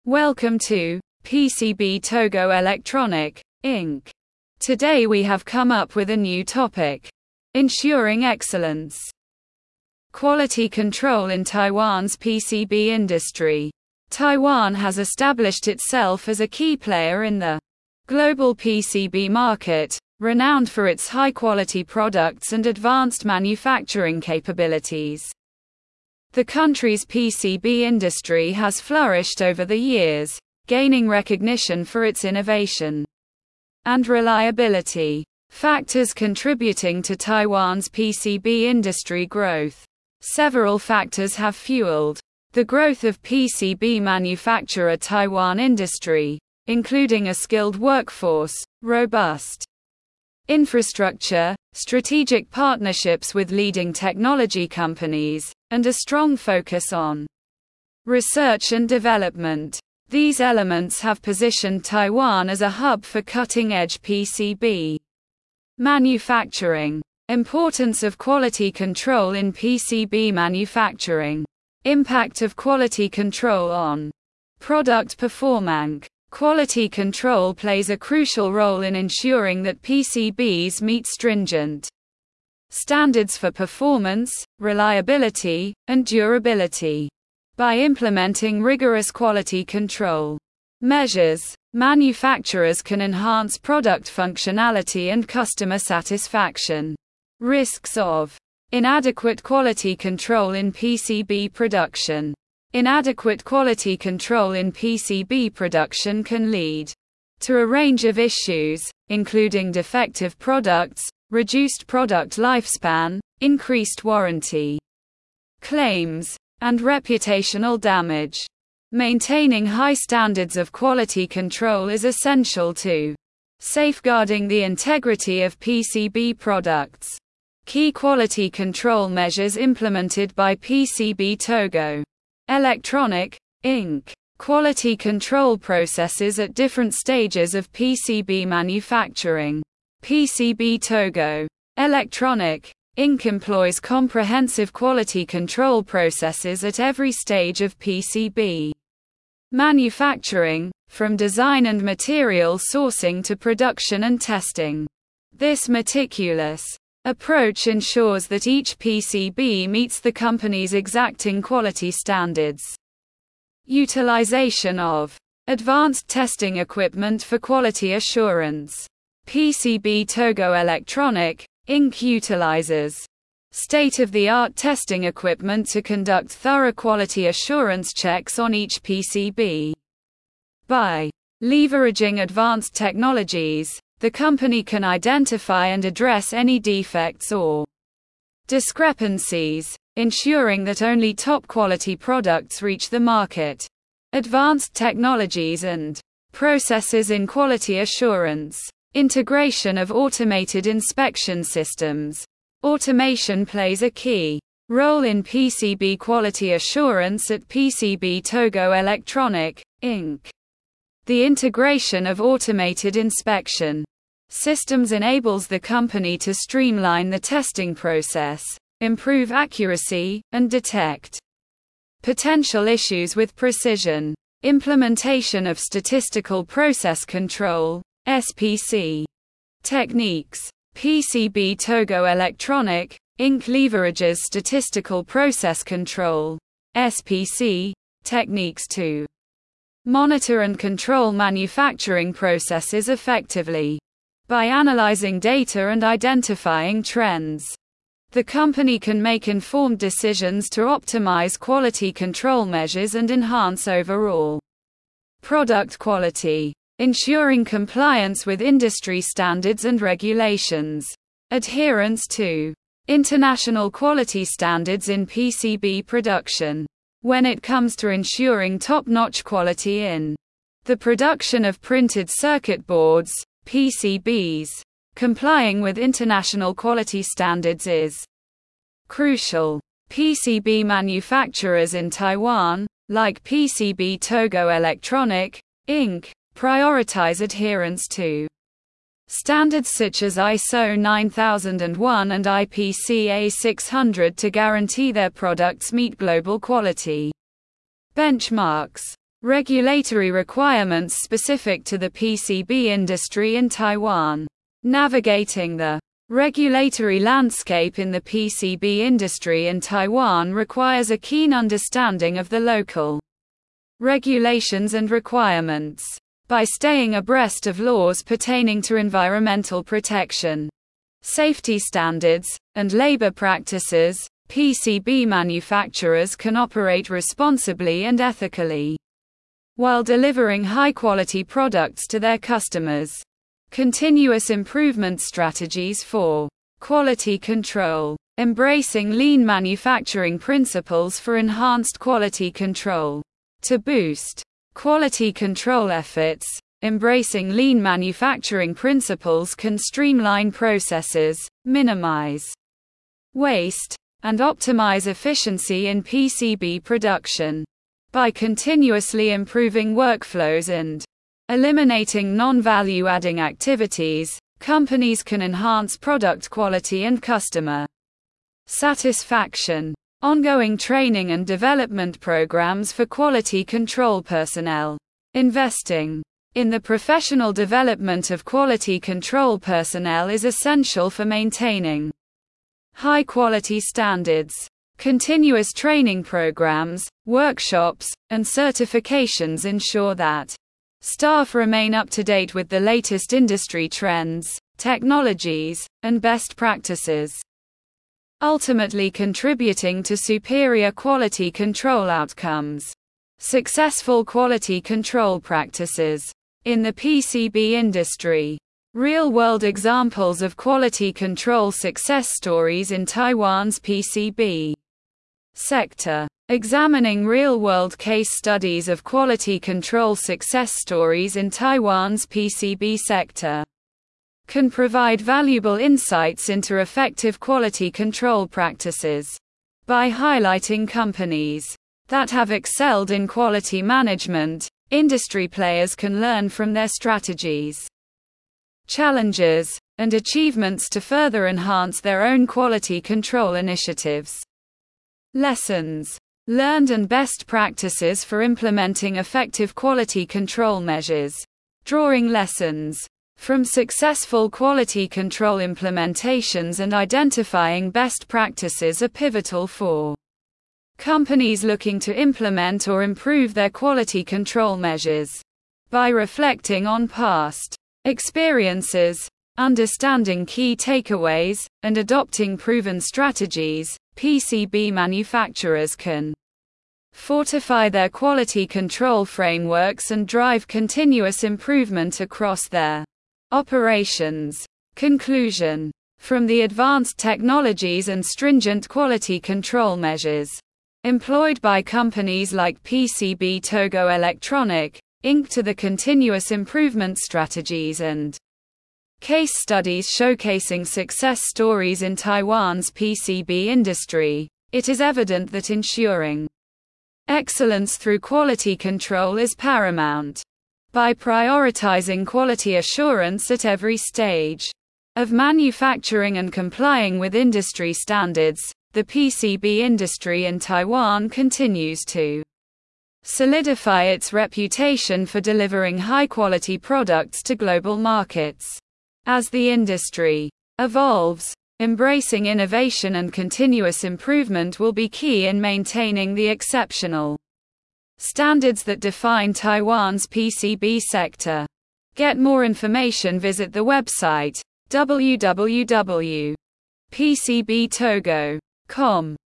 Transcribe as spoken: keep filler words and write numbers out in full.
Welcome to P C B Togo Electronic, Incorporated. Today we have come up with a new topic: ensuring excellence. Quality control in Taiwan's P C B industry. Taiwan has established itself as a key player in the global P C B market, renowned for its high-quality products and advanced manufacturing capabilities. The country's P C B industry has flourished over the years, gaining recognition for its innovation and reliability. Factors contributing to Taiwan's P C B industry growth. Several factors have fueled the growth of P C B manufacturer Taiwan industry, including a skilled workforce, robust infrastructure, strategic partnerships with leading technology companies, and a strong focus on research and development. These elements have positioned Taiwan as a hub for cutting-edge P C B manufacturing. Importance of quality control in P C B manufacturing. Impact of quality control on product performance. Quality control plays a crucial role in ensuring that P C Bs meet stringent standards for performance, reliability, and durability. By implementing rigorous quality control measures, manufacturers can enhance product functionality and customer satisfaction. Risks of inadequate quality control in P C B production. Inadequate quality control in P C B production can lead to a range of issues, including defective products, reduced product lifespan, increased warranty claims, and reputational damage. Maintaining high standards of quality control is essential to safeguarding the integrity of P C B products. Key quality control measures implemented by P C B Togo Electronic, Incorporated. Quality control processes at different stages of P C B manufacturing. P C B Togo Electronic, Incorporated employs comprehensive quality control processes at every stage of P C B manufacturing, from design and material sourcing to production and testing. This meticulous approach ensures that each P C B meets the company's exacting quality standards. Utilization of advanced testing equipment for quality assurance. P C B Togo Electronic, Incorporated utilizes state-of-the-art testing equipment to conduct thorough quality assurance checks on each P C B. By leveraging advanced technologies, the company can identify and address any defects or discrepancies, ensuring that only top-quality products reach the market. Advanced technologies and processes in quality assurance. Integration of automated inspection systems. Automation plays a key role in P C B quality assurance at P C B Togo Electronic, Incorporated. The integration of automated inspection systems enables the company to streamline the testing process, improve accuracy, and detect potential issues with precision. Implementation of statistical process control (S P C) techniques. P C B Togo Electronic, Incorporated leverages statistical process control (S P C) techniques to monitor and control manufacturing processes effectively. By analyzing data and identifying trends, the company can make informed decisions to optimize quality control measures and enhance overall product quality, ensuring compliance with industry standards and regulations. Adherence to international quality standards in P C B production. When it comes to ensuring top-notch quality in the production of printed circuit boards, P C Bs, complying with international quality standards is crucial. P C B manufacturers in Taiwan, like P C B Togo Electronic, Incorporated, prioritize adherence to standards such as I S O nine thousand one and I P C A six hundred to guarantee their products meet global quality benchmarks. Regulatory requirements specific to the P C B industry in Taiwan. Navigating the regulatory landscape in the P C B industry in Taiwan requires a keen understanding of the local regulations and requirements. By staying abreast of laws pertaining to environmental protection, safety standards, and labor practices, P C B manufacturers can operate responsibly and ethically, while delivering high-quality products to their customers. Continuous improvement strategies for quality control. Embracing lean manufacturing principles for enhanced quality control. To boost quality control efforts, embracing lean manufacturing principles can streamline processes, minimize waste, and optimize efficiency in P C B production. By continuously improving workflows and eliminating non-value-adding activities, companies can enhance product quality and customer satisfaction. Ongoing training and development programs for quality control personnel. Investing in the professional development of quality control personnel is essential for maintaining high-quality standards. Continuous training programs, workshops, and certifications ensure that staff remain up to date with the latest industry trends, technologies, and best practices, ultimately contributing to superior quality control outcomes. Successful quality control practices in the P C B industry. Real-world examples of quality control success stories in Taiwan's P C B sector. Examining real-world case studies of quality control success stories in Taiwan's P C B sector can provide valuable insights into effective quality control practices. By highlighting companies that have excelled in quality management, industry players can learn from their strategies, challenges, and achievements to further enhance their own quality control initiatives. Lessons learned and best practices for implementing effective quality control measures. Drawing lessons from successful quality control implementations and identifying best practices are pivotal for companies looking to implement or improve their quality control measures. By reflecting on past experiences, understanding key takeaways, and adopting proven strategies, P C B manufacturers can fortify their quality control frameworks and drive continuous improvement across their operations. Conclusion. From the advanced technologies and stringent quality control measures employed by companies like P C B Togo Electronic, Incorporated to the continuous improvement strategies and case studies showcasing success stories in Taiwan's P C B industry, it is evident that ensuring excellence through quality control is paramount. By prioritizing quality assurance at every stage of manufacturing and complying with industry standards, the P C B industry in Taiwan continues to solidify its reputation for delivering high-quality products to global markets. As the industry evolves, embracing innovation and continuous improvement will be key in maintaining the exceptional standards that define Taiwan's P C B sector. Get more information, visit the website w w w dot p c b togo dot com.